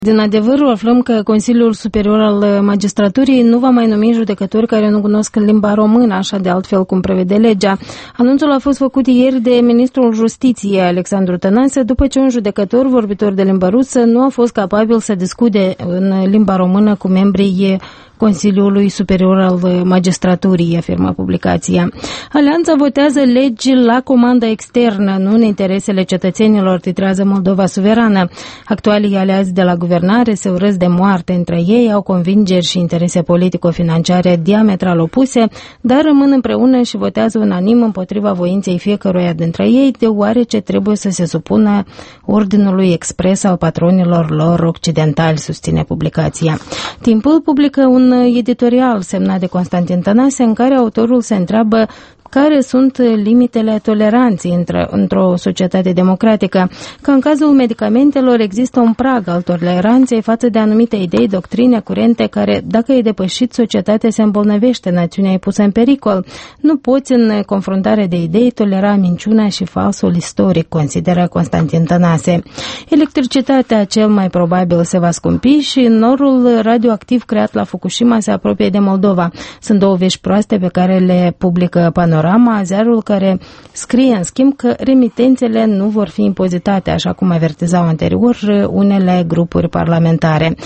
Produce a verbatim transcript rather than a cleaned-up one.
Din adevăr, aflăm că Consiliul Superior al Magistraturii nu va mai numi judecători care nu cunosc limba română, așa de altfel cum prevede legea. Anunțul a fost făcut ieri de ministrul Justiției, Alexandru Tănase, după ce un judecător vorbitor de limba rusă nu a fost capabil să discute în limba română cu membrii Consiliului Superior al Magistraturii, afirmă publicația. Alianța votează legi la comandă externă, nu în interesele cetățenilor, titrează Moldova Suverană. Actualii aliați de la guvernare se urăsc de moarte între ei, au convingeri și interese politico-financiare diametral opuse, dar rămân împreună și votează unanim împotriva voinței fiecăruia dintre ei, deoarece trebuie să se supună ordinului expres al patronilor lor occidentali, susține publicația. Timpul publică un editorial semnat de Constantin Tănase în care autorul se întreabă care sunt limitele toleranței într- într-o societate democratică, că în cazul medicamentelor există un prag al toleranței față de anumite idei, doctrine, curente, care, dacă e depășit, societatea se îmbolnăvește, națiunea e pusă în pericol. Nu poți, în confruntare de idei, tolera minciuna și falsul istoric, consideră Constantin Tănase. Electricitatea cel mai probabil se va scumpi și norul radioactiv creat la Fukushima se apropie de Moldova. Sunt două vești proaste pe care le publică Panorama, ziarul care scrie în schimb că remitențele nu vor fi impozitate, așa cum avertizau anterior unele grupuri parlamentare.